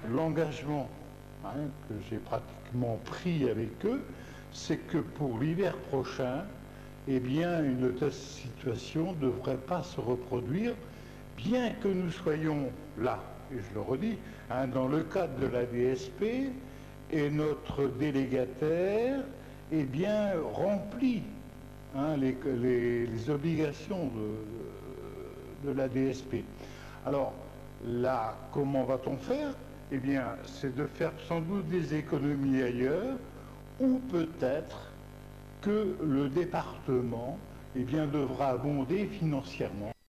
l'engagement que j'ai pratiquement pris avec eux, c'est que pour l'hiver prochain, eh bien, une telle situation ne devrait pas se reproduire, bien que nous soyons là, et je le redis, dans le cadre de la DSP, et notre délégataire eh bien, remplit les obligations de la DSP. Alors là, comment va-t-on faire? Eh bien, c'est de faire sans doute des économies ailleurs, ou peut-être que le département eh bien, devra abonder financièrement